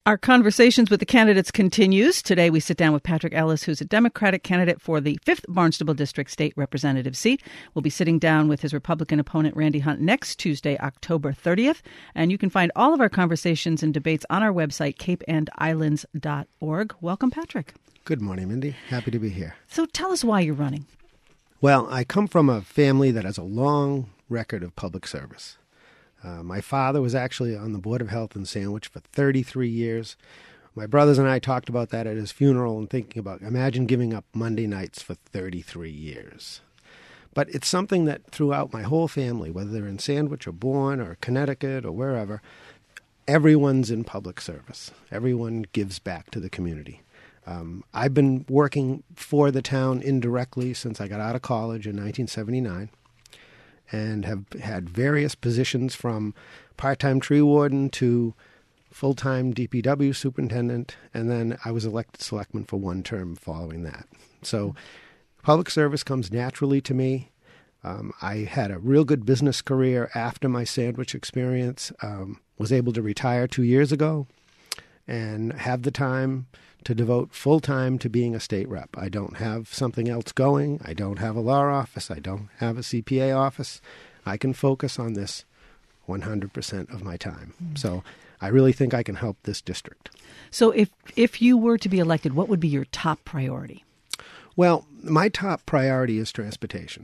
Our conversations with the candidates continues. Today we sit down with Patrick Ellis, who's a Democratic candidate for the 5th Barnstable District State Representative seat. We'll be sitting down with his Republican opponent, Randy Hunt, next Tuesday, October 30th. And you can find all of our conversations and debates on our website, capeandislands.org. Welcome, Patrick. Good morning, Mindy. Happy to be here. So tell us why you're running. Well, I come from a family that has a long record of public service. My father was actually on the Board of Health in Sandwich for 33 years. My brothers and I talked about that at his funeral and thinking about, imagine giving up Monday nights for 33 years. But it's something that throughout my whole family, whether they're in Sandwich or Bourne or Connecticut or wherever, everyone's in public service. Everyone gives back to the community. I've been working for the town indirectly since I got out of college in 1979. And have had various positions from part-time tree warden to full-time DPW superintendent, and then I was elected selectman for one term following that. So public service comes naturally to me. I had a real good business career after my Sandwich experience, was able to retire 2 years ago and have the time to devote full-time to being a state rep. I don't have something else going. I don't have a law office. I don't have a CPA office. I can focus on this 100% of my time. So I really think I can help this district. So if you were to be elected, what would be your top priority? Well, my top priority is transportation.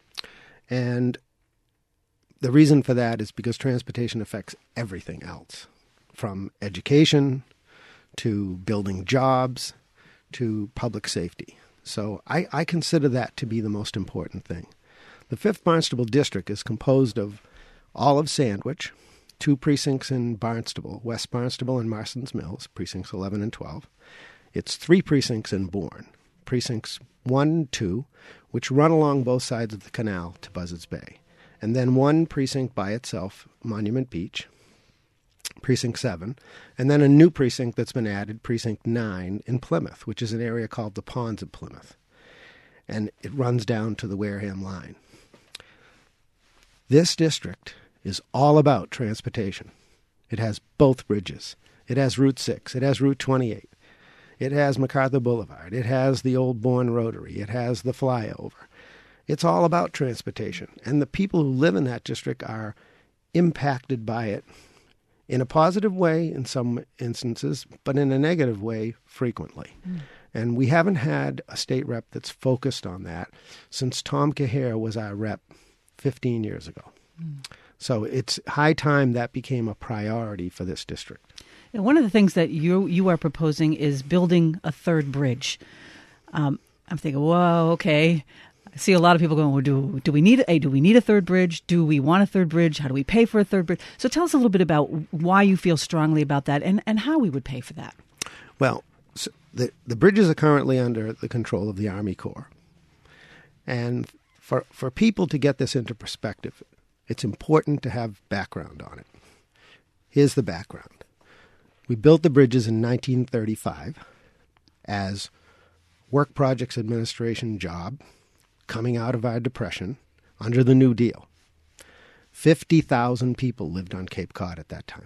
And the reason for that is because transportation affects everything else, from education to building jobs, to public safety. So I consider that to be the most important thing. The 5th Barnstable District is composed of all of Sandwich, 2 precincts in Barnstable, West Barnstable and Marston's Mills, precincts 11 and 12. It's 3 precincts in Bourne, precincts 1 and 2, which run along both sides of the canal to Buzzards Bay, and then 1 precinct by itself, Monument Beach, Precinct 7, and then a new precinct that's been added, Precinct 9, in Plymouth, which is an area called the Ponds of Plymouth. And it runs down to the Wareham line. This district is all about transportation. It has both bridges. It has Route 6. It has Route 28. It has MacArthur Boulevard. It has the Old Bourne Rotary. It has the flyover. It's all about transportation. And the people who live in that district are impacted by it in a positive way in some instances, but in a negative way frequently. And we haven't had a state rep that's focused on that since Tom Cahere was our rep 15 years ago. So it's high time that became a priority for this district. And one of the things that you are proposing is building a third bridge. I'm thinking, whoa, okay. I see a lot of people going, well, do we need a third bridge? Do we want a third bridge? How do we pay for a third bridge? So tell us a little bit about why you feel strongly about that and how we would pay for that. Well, so the bridges are currently under the control of the Army Corps. And for people to get this into perspective, it's important to have background on it. Here's the background. We built the bridges in 1935 as Work Projects Administration job, coming out of our depression under the New Deal. 50,000 people lived on Cape Cod at that time.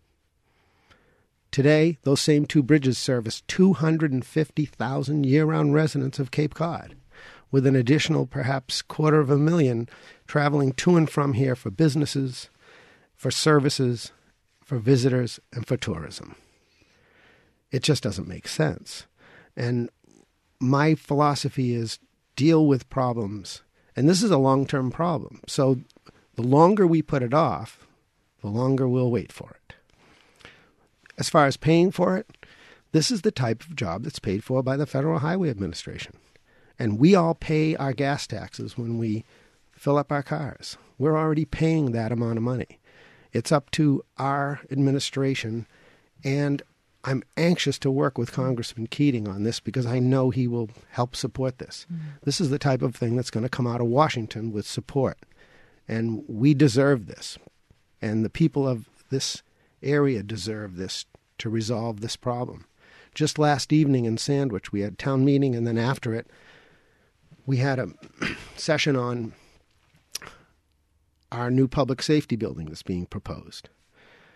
Today, those same 2 bridges service 250,000 year-round residents of Cape Cod, with an additional perhaps 250,000 traveling to and from here for businesses, for services, for visitors, and for tourism. It just doesn't make sense. And my philosophy is deal with problems. And this is a long-term problem. So the longer we put it off, the longer we'll wait for it. As far as paying for it, this is the type of job that's paid for by the Federal Highway Administration. And we all pay our gas taxes when we fill up our cars. We're already paying that amount of money. It's up to our administration, and I'm anxious to work with Congressman Keating on this because I know he will help support this. This is the type of thing that's going to come out of Washington with support, and we deserve this. And the people of this area deserve this to resolve this problem. Just last evening in Sandwich, we had town meeting, and then after it, we had a session on our new public safety building that's being proposed.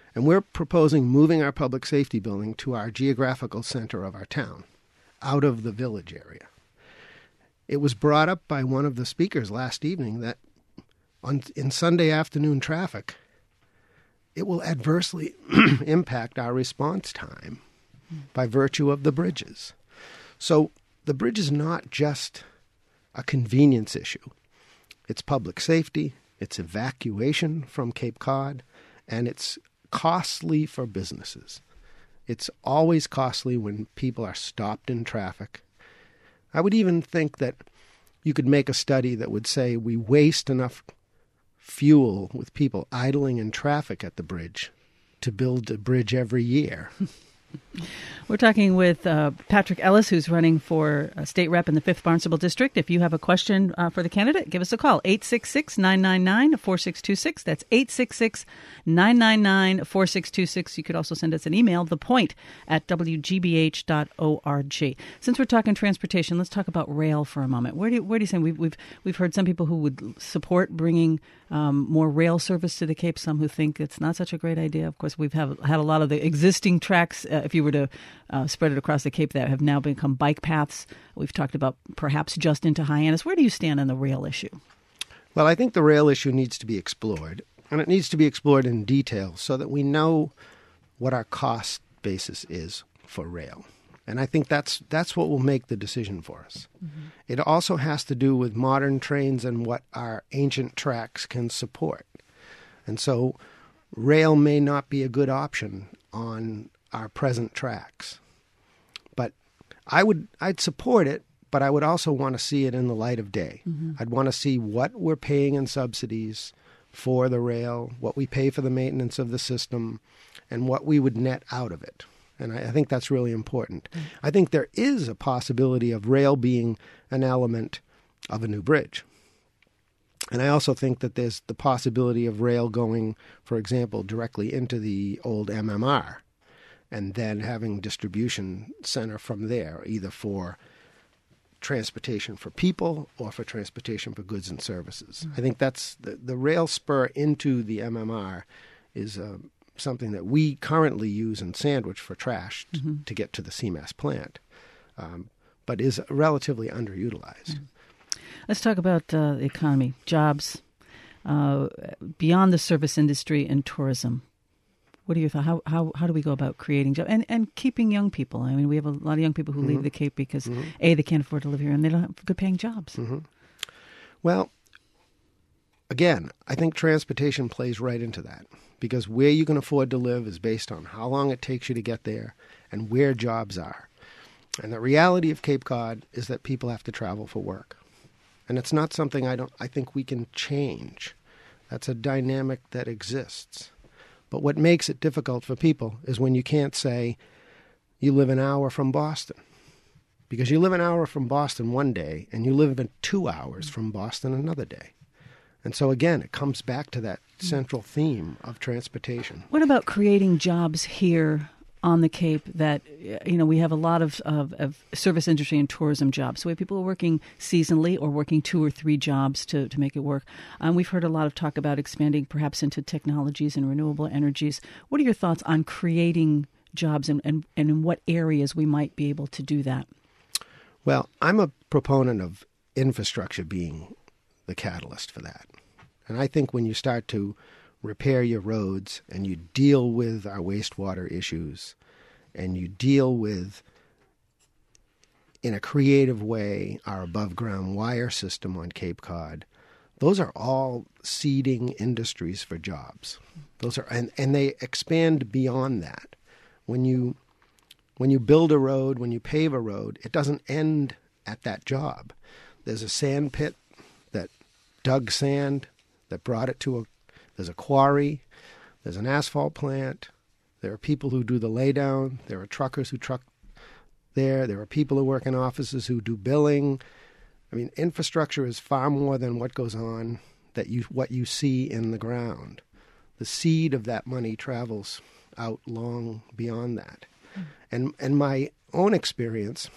And we're proposing moving our public safety building to our geographical center of our town, out of the village area. It was brought up by one of the speakers last evening that in Sunday afternoon traffic, it will adversely impact our response time by virtue of the bridges. So the bridge is not just a convenience issue. It's public safety, it's evacuation from Cape Cod, and it's costly for businesses. It's always costly when people are stopped in traffic. I would even think that you could make a study that would say we waste enough fuel with people idling in traffic at the bridge to build a bridge every year. We're talking with Patrick Ellis, who's running for state rep in the 5th Barnstable District. If you have a question for the candidate, give us a call, 866-999-4626. That's 866-999-4626. You could also send us an email, thepoint@wgbh.org. Since we're talking transportation, let's talk about rail for a moment. Where do you think we've heard some people who would support bringing more rail service to the Cape, some who think it's not such a great idea. Of course, we've had a lot of the existing tracks, if you were to spread it across the Cape, that have now become bike paths. We've talked about perhaps just into Hyannis. Where do you stand on the rail issue? Well, I think the rail issue needs to be explored, and it needs to be explored in detail so that we know what our cost basis is for rail. And I think that's what will make the decision for us. Mm-hmm. It also has to do with modern trains and what our ancient tracks can support. And so rail may not be a good option on our present tracks. But I'd support it, but I would also want to see it in the light of day. Mm-hmm. I'd want to see what we're paying in subsidies for the rail, what we pay for the maintenance of the system, and what we would net out of it. And I think that's really important. Mm-hmm. I think there is a possibility of rail being an element of a new bridge. And I also think that there's the possibility of rail going, for example, directly into the old MMR and then having distribution center from there, either for transportation for people or for transportation for goods and services. Mm-hmm. I think that's the rail spur into the MMR is something that we currently use in Sandwich for trash mm-hmm. to get to the CMAS plant, but is relatively underutilized. Mm-hmm. Let's talk about the economy, jobs, beyond the service industry and tourism. What are your thoughts? How do we go about creating jobs and keeping young people? I mean, we have a lot of young people who mm-hmm. leave the Cape because, mm-hmm. A, they can't afford to live here, and they don't have good-paying jobs. Mm-hmm. Well, again, I think transportation plays right into that because where you can afford to live is based on how long it takes you to get there and where jobs are. And the reality of Cape Cod is that people have to travel for work. And it's not something I think we can change. That's a dynamic that exists. But what makes it difficult for people is when you can't say you live an hour from Boston. Because you live an hour from Boston one day and you live in 2 hours from Boston another day. And so, again, it comes back to that central theme of transportation. What about creating jobs here on the Cape that, we have a lot of service industry and tourism jobs. So we have people working seasonally or working 2 or 3 jobs to make it work. We've heard a lot of talk about expanding perhaps into technologies and renewable energies. What are your thoughts on creating jobs and in what areas we might be able to do that? Well, I'm a proponent of infrastructure being the catalyst for that. And I think when you start to repair your roads and you deal with our wastewater issues and you deal with, in a creative way, our above-ground wire system on Cape Cod, those are all seeding industries for jobs. Those are and they expand beyond that. When you build a road, when you pave a road, it doesn't end at that job. There's a sand pit that dug sand, that brought it to there's a quarry, there's an asphalt plant, there are people who do the laydown, there are truckers who truck there are people who work in offices who do billing. I mean, infrastructure is far more than what goes on, what you see in the ground. The seed of that money travels out long beyond that. Mm. And my own experience,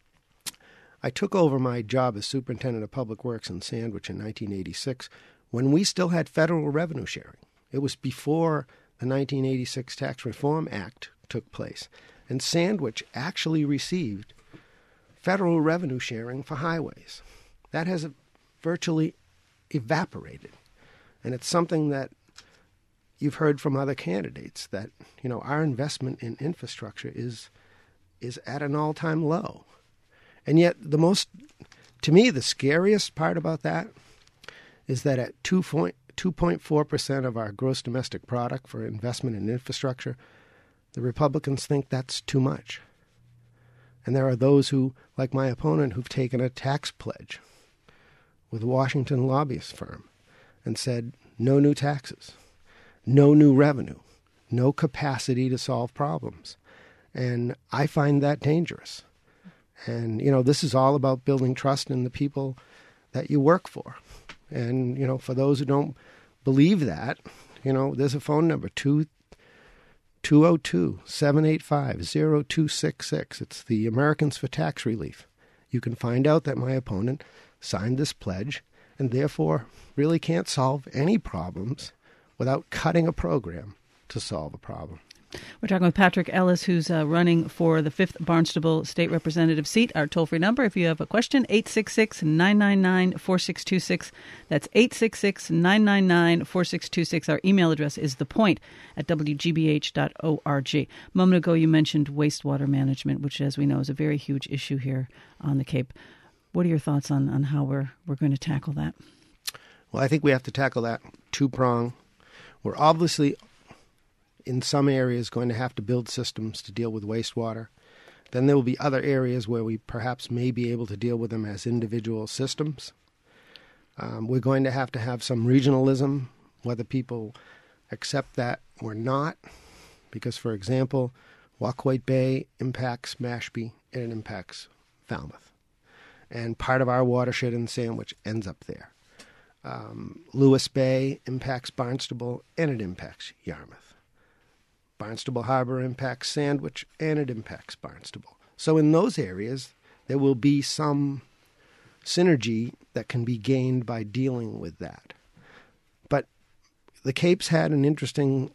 I took over my job as superintendent of public works in Sandwich in 1986 when we still had federal revenue sharing. It was before the 1986 Tax Reform Act took place, and Sandwich actually received federal revenue sharing for highways. That has virtually evaporated. And it's something that you've heard from other candidates, that, our investment in infrastructure is at an all-time low. And yet to me, the scariest part about that is that at 2.4% of our gross domestic product for investment in infrastructure, the Republicans think that's too much. And there are those who, like my opponent, who've taken a tax pledge with a Washington lobbyist firm and said, no new taxes, no new revenue, no capacity to solve problems. And I find that dangerous. And, this is all about building trust in the people that you work for. And, for those who don't believe that, there's a phone number, 202-785-0266. It's the Americans for Tax Relief. You can find out that my opponent signed this pledge and therefore really can't solve any problems without cutting a program to solve a problem. We're talking with Patrick Ellis, who's running for the 5th Barnstable State Representative seat. Our toll-free number, if you have a question, 866-999-4626. That's 866-999-4626. Our email address is thepoint@wgbh.org. A moment ago, you mentioned wastewater management, which, as we know, is a very huge issue here on the Cape. What are your thoughts on how we're going to tackle that? Well, I think we have to tackle that two-prong. We're obviously in some areas going to have to build systems to deal with wastewater. Then there will be other areas where we perhaps may be able to deal with them as individual systems. We're going to have some regionalism, whether people accept that or not, because, for example, Waquoit Bay impacts Mashpee and it impacts Falmouth. And part of our watershed in Sandwich ends up there. Lewis Bay impacts Barnstable and it impacts Yarmouth. Barnstable Harbor impacts Sandwich, and it impacts Barnstable. So in those areas, there will be some synergy that can be gained by dealing with that. But the Cape's had an interesting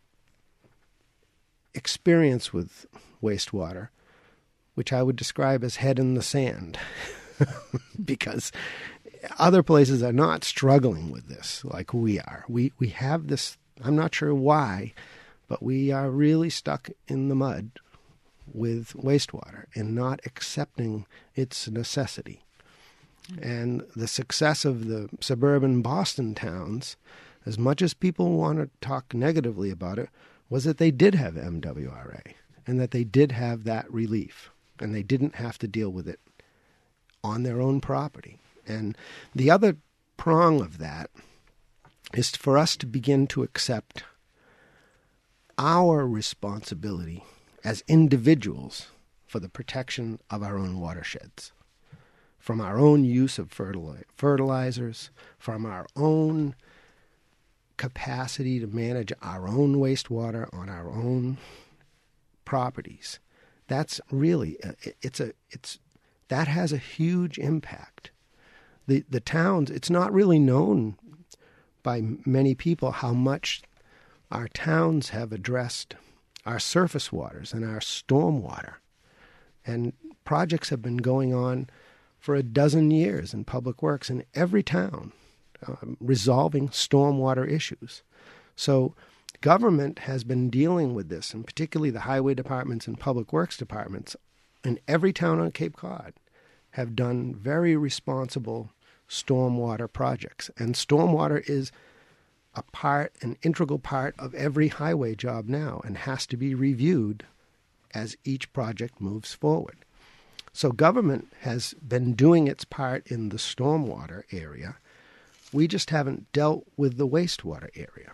experience with wastewater, which I would describe as head in the sand, because other places are not struggling with this like we are. We have this, I'm not sure why, but we are really stuck in the mud with wastewater and not accepting its necessity. And the success of the suburban Boston towns, as much as people want to talk negatively about it, was that they did have MWRA and that they did have that relief and they didn't have to deal with it on their own property. And the other prong of that is for us to begin to accept our responsibility as individuals for the protection of our own watersheds, from our own use of fertilizers, from our own capacity to manage our own wastewater on our own properties. That's really that has a huge impact. The towns, it's not really known by many people how much our towns have addressed our surface waters and our storm water. And projects have been going on for a dozen years in public works in every town, resolving stormwater issues. So government has been dealing with this, and particularly the highway departments and public works departments in every town on Cape Cod have done very responsible stormwater projects. And stormwater is an integral part of every highway job now and has to be reviewed as each project moves forward. So government has been doing its part in the stormwater area. We just haven't dealt with the wastewater area.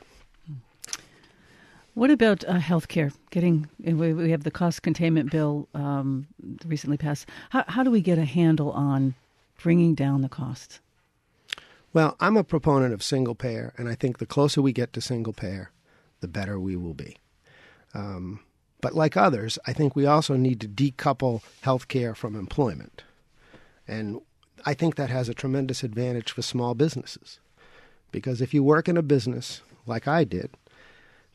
What about healthcare? We have the cost containment bill recently passed. How do we get a handle on bringing down the costs? Well, I'm a proponent of single payer, and I think the closer we get to single payer, the better we will be. But like others, I think we also need to decouple healthcare from employment. And I think that has a tremendous advantage for small businesses. Because if you work in a business, like I did,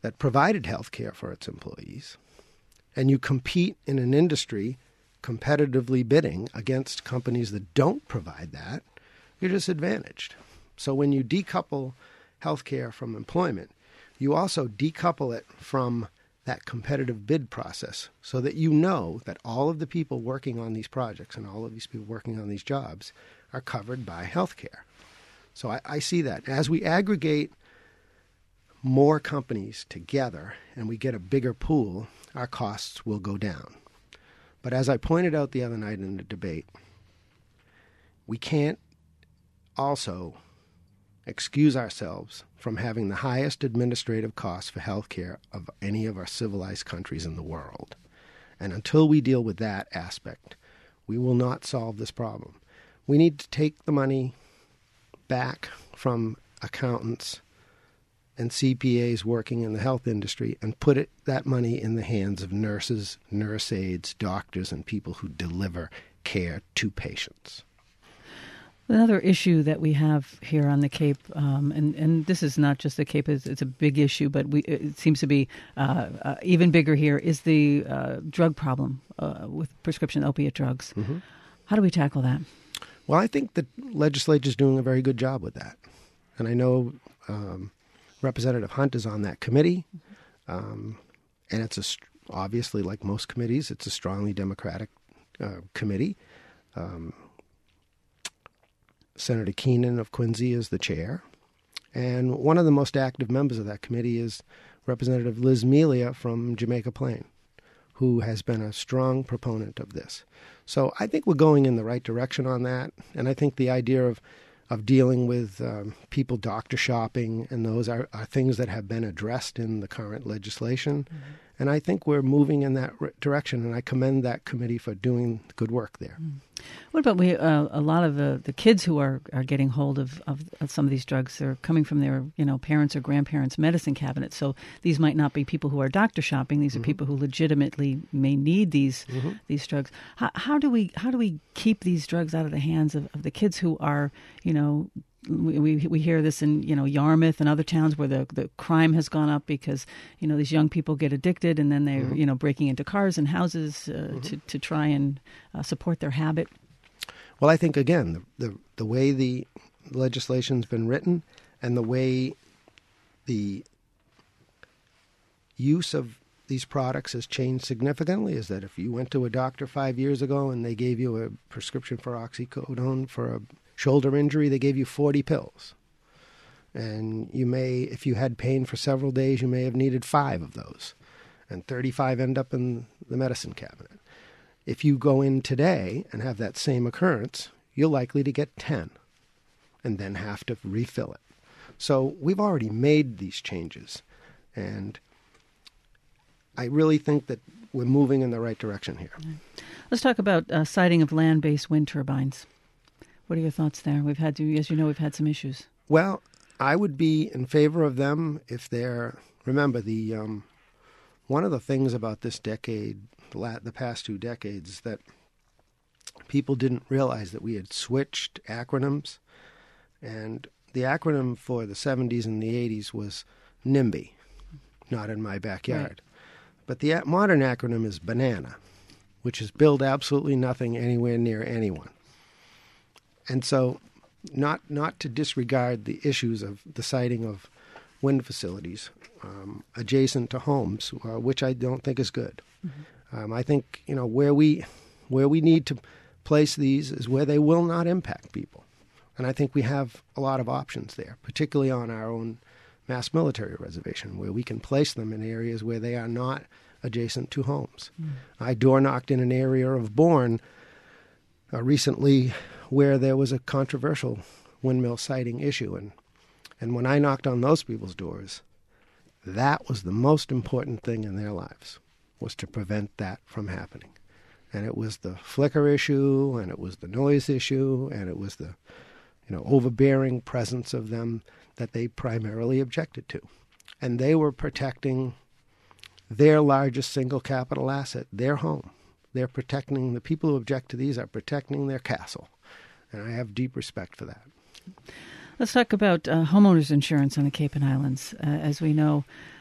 that provided health care for its employees, and you compete in an industry competitively bidding against companies that don't provide that, you're disadvantaged. So when you decouple health care from employment, you also decouple it from that competitive bid process so that you know that all of the people working on these projects and all of these people working on these jobs are covered by health care. So I see that. As we aggregate more companies together and we get a bigger pool, our costs will go down. But as I pointed out the other night in the debate, we can't also excuse ourselves from having the highest administrative costs for health care of any of our civilized countries in the world. And until we deal with that aspect, we will not solve this problem. We need to take the money back from accountants and CPAs working in the health industry and put that money in the hands of nurses, nurse aides, doctors, and people who deliver care to patients. Another issue that we have here on the Cape, and this is not just the Cape, it's a big issue, but it seems to be even bigger here, is the drug problem with prescription opiate drugs. Mm-hmm. How do we tackle that? Well, I think the legislature is doing a very good job with that. And I know Representative Hunt is on that committee, and it's obviously, like most committees, it's a strongly Democratic committee. Senator Keenan of Quincy is the chair, and one of the most active members of that committee is Representative Liz Melia from Jamaica Plain, who has been a strong proponent of this. So I think we're going in the right direction on that, and I think the idea of dealing with people doctor shopping, and those are things that have been addressed in the current legislation. Mm-hmm. And I think we're moving in that direction, and I commend that committee for doing good work there. Mm. What about a lot of the kids who are getting hold of some of these drugs? They're coming from their parents or grandparents' medicine cabinets. So these might not be people who are doctor shopping. These are people who legitimately may need these drugs. How do we keep these drugs out of the hands of the kids who are We hear this in Yarmouth and other towns where the crime has gone up because these young people get addicted and then they're breaking into cars and houses to try and support their habit. Well, I think again the way the legislation's been written and the way the use of these products has changed significantly is that if you went to a doctor 5 years ago and they gave you a prescription for oxycodone for a shoulder injury, they gave you 40 pills. And if you had pain for several days, you may have needed 5 of those. And 35 end up in the medicine cabinet. If you go in today and have that same occurrence, you're likely to get 10 and then have to refill it. So we've already made these changes. And I really think that we're moving in the right direction here. Let's talk about siting of land-based wind turbines. What are your thoughts there? We've had some issues. Well, I would be in favor of them if they're. Remember, one of the things about this decade, the past 2 decades, is that people didn't realize that we had switched acronyms, and the acronym for the 70s and the 80s was NIMBY, not in my backyard. Right. But the modern acronym is BANANA, which is build absolutely nothing anywhere near anyone. And so not to disregard the issues of the siting of wind facilities adjacent to homes, which I don't think is good. Mm-hmm. I think where we need to place these is where they will not impact people. And I think we have a lot of options there, particularly on our own Mass Military Reservation, where we can place them in areas where they are not adjacent to homes. Mm. I door-knocked in an area of Bourne recently where there was a controversial windmill siting issue. And when I knocked on those people's doors, that was the most important thing in their lives, was to prevent that from happening. And it was the flicker issue, and it was the noise issue, and it was the overbearing presence of them that they primarily objected to. And they were protecting their largest single capital asset, their home. They're protecting, the people who object to these are protecting their castle. And I have deep respect for that. Let's talk about homeowners insurance on the Cape and Islands. As we know,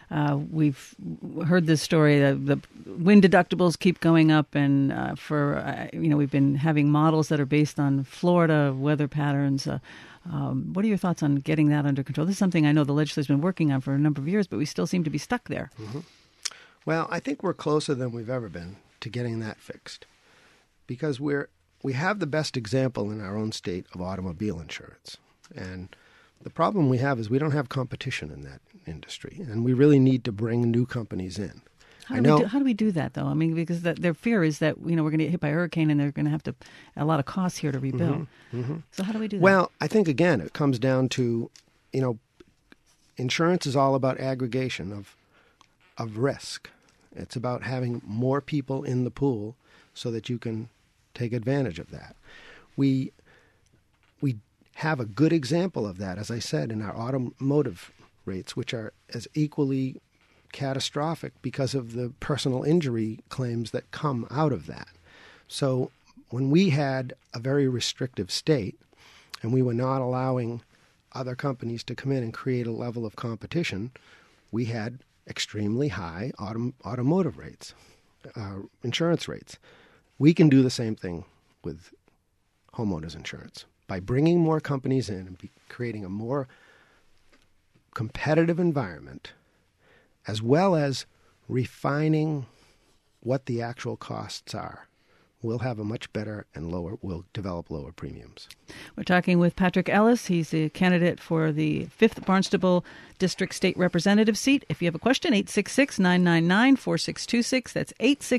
We've heard this story. The wind deductibles keep going up, and we've been having models that are based on Florida weather patterns. What are your thoughts on getting that under control? This is something I know the legislature's been working on for a number of years, but we still seem to be stuck there. Mm-hmm. Well, I think we're closer than we've ever been to getting that fixed, because we have the best example in our own state of automobile insurance. And the problem we have is we don't have competition in that industry, and we really need to bring new companies in. How do we do that, though? I mean, because their fear is that we're going to get hit by a hurricane, and they're going to have a lot of costs here to rebuild. Mm-hmm, mm-hmm. So how do we do that? Well, I think again it comes down to, insurance is all about aggregation of risk. It's about having more people in the pool so that you can take advantage of that. We have a good example of that, as I said, in our automotive rates, which are as equally catastrophic because of the personal injury claims that come out of that. So when we had a very restrictive state and we were not allowing other companies to come in and create a level of competition, we had extremely high automotive rates, insurance rates. We can do the same thing with homeowners insurance by bringing more companies in and creating a more competitive environment, as well as refining what the actual costs are. We'll have a much better and we'll develop lower premiums. We're talking with Patrick Ellis. He's a candidate for the 5th Barnstable District State Representative seat. If you have a question, 866-999-4626. That's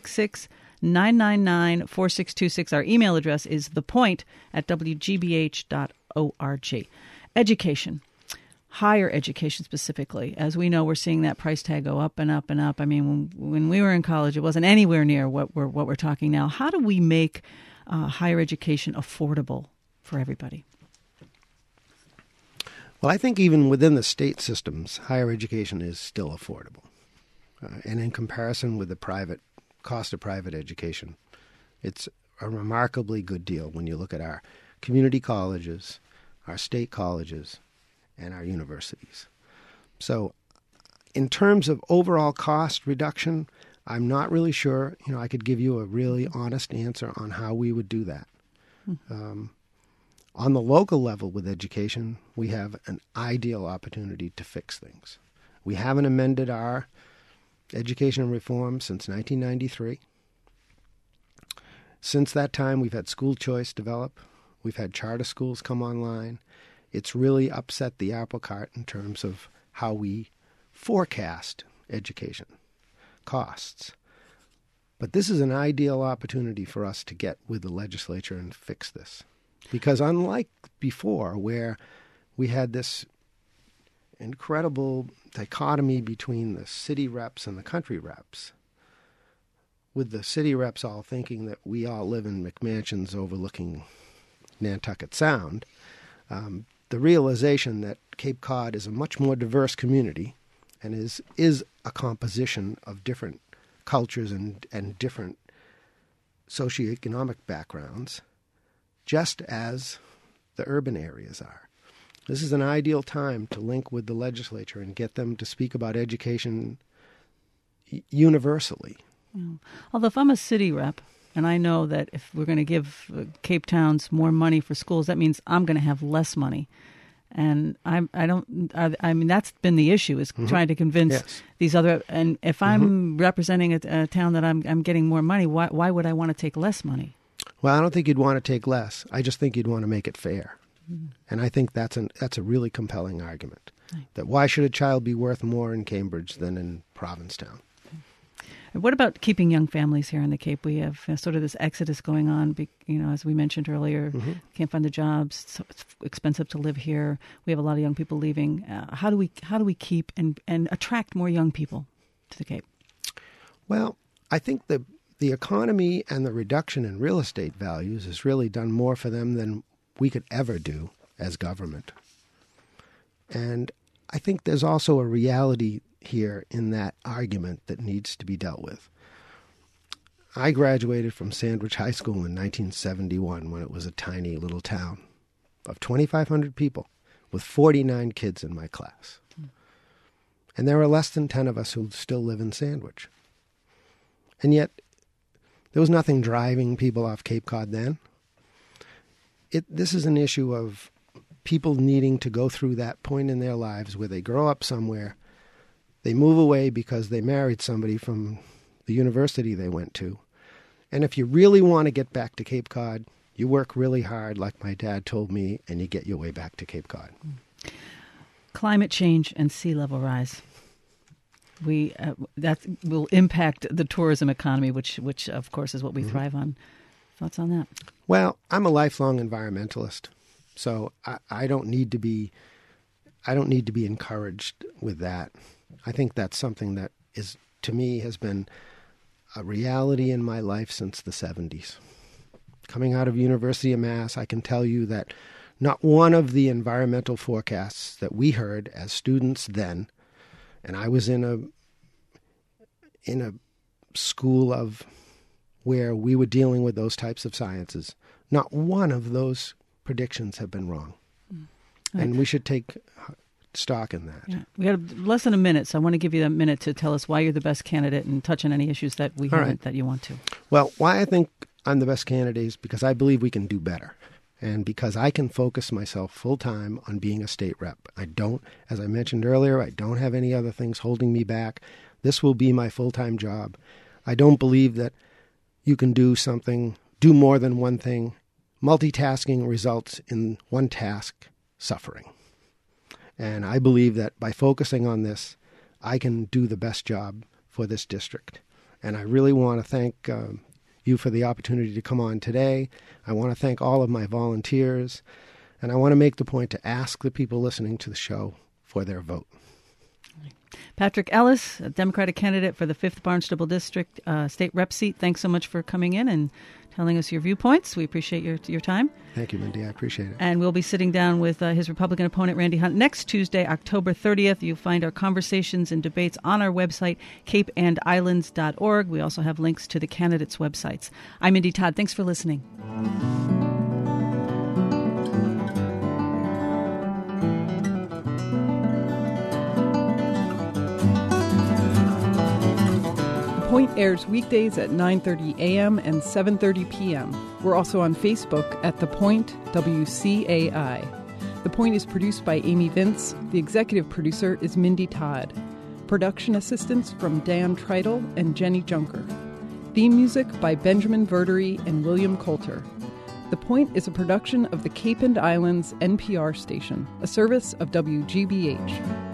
866-999-4626. Our email address is thepoint@wgbh.org. Education. Higher education specifically. As we know, we're seeing that price tag go up and up and up. I mean, when we were in college, it wasn't anywhere near what we're talking now. How do we make higher education affordable for everybody? Well, I think even within the state systems, higher education is still affordable. And in comparison with the cost of private education, it's a remarkably good deal when you look at our community colleges, our state colleges, and our universities. So in terms of overall cost reduction, I'm not really sure, I could give you a really honest answer on how we would do that. On the local level with education, we have an ideal opportunity to fix things. We haven't amended our education reform since 1993. Since that time, we've had school choice develop. We've had charter schools come online. It's really upset the apple cart in terms of how we forecast education costs. But this is an ideal opportunity for us to get with the legislature and fix this. Because unlike before, where we had this incredible dichotomy between the city reps and the country reps, with the city reps all thinking that we all live in McMansions overlooking Nantucket Sound, the realization that Cape Cod is a much more diverse community and is a composition of different cultures and different socioeconomic backgrounds, just as the urban areas are. This is an ideal time to link with the legislature and get them to speak about education universally. Yeah. Although if I'm a city rep, and I know that if we're going to give Cape Towns more money for schools, that means I'm going to have less money. And I mean, that's been the issue, is trying to convince these other, and if I'm representing a town that I'm getting more money, why would I want to take less money? Well, I don't think you'd want to take less. I just think you'd want to make it fair. And I think that's a really compelling argument. Right. That why should a child be worth more in Cambridge than in Provincetown? What about keeping young families here in the Cape? We have sort of this exodus going on, as we mentioned earlier. Can't find the jobs. It's expensive to live here. We have a lot of young people leaving. How do we keep and attract more young people to the Cape? Well, I think the economy and the reduction in real estate values has really done more for them than we could ever do as government. And I think there's also a reality here in that argument that needs to be dealt with. I graduated from Sandwich High School in 1971 when it was a tiny little town of 2,500 people with 49 kids in my class. And there are less than 10 of us who still live in Sandwich. And yet, there was nothing driving people off Cape Cod then. This is an issue of people needing to go through that point in their lives where they grow up somewhere, they move away because they married somebody from the university they went to. And if you really want to get back to Cape Cod, you work really hard, like my dad told me, and you get your way back to Cape Cod. Climate change and sea level rise. That will impact the tourism economy, which of course is what we thrive on. Thoughts on that? Well, I'm a lifelong environmentalist, so I don't need to be encouraged with that. I think that's something that is, to me, has been a reality in my life since the 70s. Coming out of University of Mass, I can tell you that not one of the environmental forecasts that we heard as students then, and I was in a school of where we were dealing with those types of sciences, not one of those predictions have been wrong. Right. And we should take stock in that. Yeah. We have less than a minute, so I want to give you a minute to tell us why you're the best candidate and touch on any issues that we haven't that you want to. Well, why I think I'm the best candidate is because I believe we can do better. And because I can focus myself full-time on being a state rep. I don't, as I mentioned earlier, I don't have any other things holding me back. This will be my full-time job. I don't believe that you can do more than one thing. Multitasking results in one task suffering. And I believe that by focusing on this, I can do the best job for this district. And I really want to thank you for the opportunity to come on today. I want to thank all of my volunteers. And I want to make the point to ask the people listening to the show for their vote. Patrick Ellis, a Democratic candidate for the 5th Barnstable District state rep seat. Thanks so much for coming in and telling us your viewpoints. We appreciate your time. Thank you, Mindy. I appreciate it. And we'll be sitting down with his Republican opponent, Randy Hunt, next Tuesday, October 30th. You'll find our conversations and debates on our website, capeandislands.org. We also have links to the candidates' websites. I'm Mindy Todd. Thanks for listening. Point airs weekdays at 9:30 a.m. and 7:30 p.m. We're also on Facebook at The Point WCAI. The Point is produced by Amy Vince. The executive producer is Mindy Todd. Production assistance from Dan Tritle and Jenny Junker. Theme music by Benjamin Verdery and William Coulter. The Point is a production of the Cape and Islands NPR station, a service of WGBH.